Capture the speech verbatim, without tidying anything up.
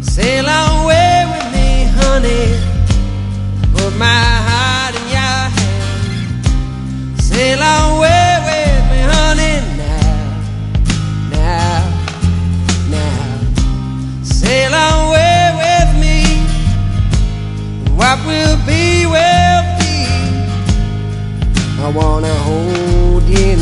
Sail away with me, honey. Put my heart in your hand. Sail away with me, honey. Now, now, now. Sail away with me. What will be, will be. I wanna hold you